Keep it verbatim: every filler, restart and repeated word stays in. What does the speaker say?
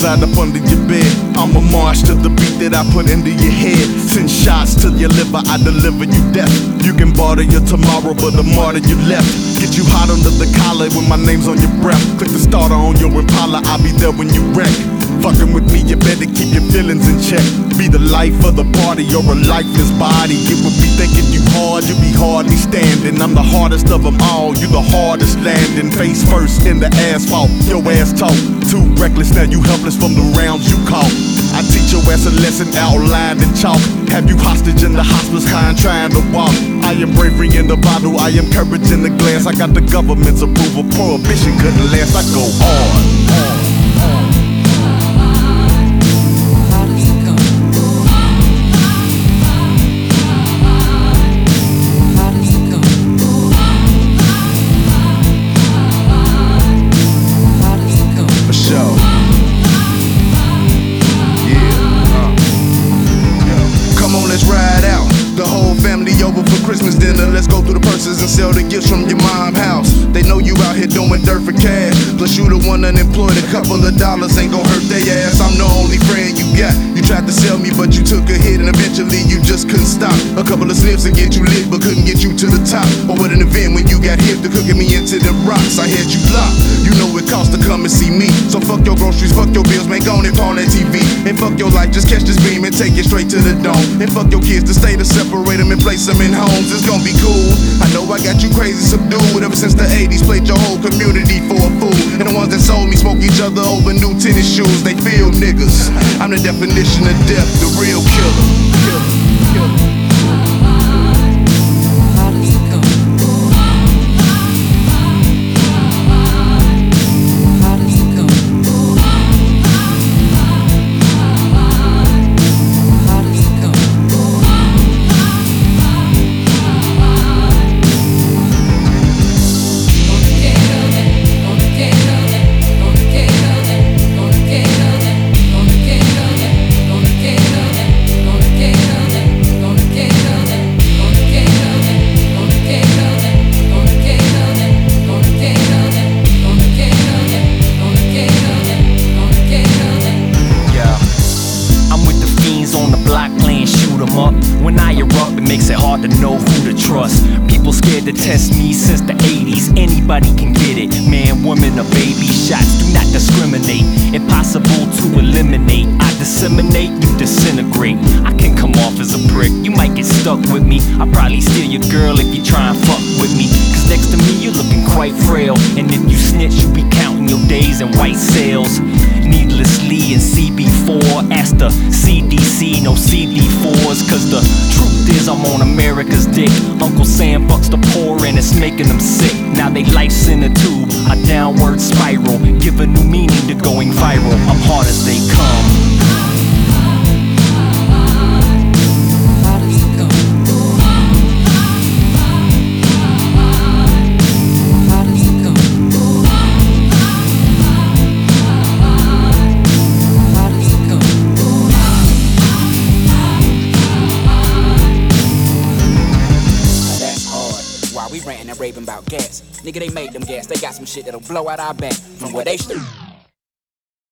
reside up under your bed. I'ma march to the beat that I put into your head. Send shots to your liver, I deliver you death. You can barter your tomorrow, but the martyr you left. Get you hot under the collar when my name's on your breath. Click the starter on your Impala, I'll be there when you wreck. Fucking with me, you better keep your feelings in check. Be the life of the party or a lifeless body. It would be thinking you hard, you be hardly standing. I'm the hardest of them all, you the hardest landing. Face first in the asphalt, your ass talk. Too reckless, now you helpless from the rounds you caught. I teach your ass a lesson outlined in chalk. Have you hostage in the hospice, kind trying to walk. I am bravery in the bottle, I am courage in the glass. I got the government's approval, prohibition couldn't last. I go on. Christmas dinner, let's go through the purses and sell the gifts from your mom's house. They know you out here doing dirt for cash. Plus you the one unemployed, a couple of dollars ain't gon' hurt their ass. I'm the only friend you got. You tried to sell me, but you took a hit and eventually you just couldn't stop. A couple of sniffs to get you lit, but couldn't get you to the top. Or what an event when you got hip to cooking me into the rocks. I had you locked. You know it costs to come and see me. So fuck your groceries, fuck your bills, man, go on and pawn that T V. And fuck your life, just catch this beam and take it straight to the dome. And fuck your kids to stay to separate them and place them in homes. It's gonna be cool. I know I got you crazy subdued. Ever since the eighties, played your whole community for a fool. And the ones that sold me smoke each other over new tennis shoes. They feel niggas. I'm the definition of death, the real killer. Killer, killer. When I erupt, it makes it hard to know who to trust. People scared to test me since the eighties. Anybody can get it. Man, woman, or baby. Shots do not discriminate. Impossible to eliminate. I disseminate, you disintegrate. I can come off as a prick. You might get stuck with me. I'll probably steal your girl if you try and fuck with me. Cause next to me, you're looking quite frail. And if you snitch, you be counting your days in white sails. Needlessly in C B four, ask the C D C, no C D fours. Cause the truth is I'm on America's dick. Uncle Sam fucks the poor and it's making them sick. Now they life's in a tube, a downward spiral. Give a new meaning to going viral. I'm hard as they come. We ranting and raving about gas. Nigga, they made them gas. They got some shit that'll blow out our back from where they stood.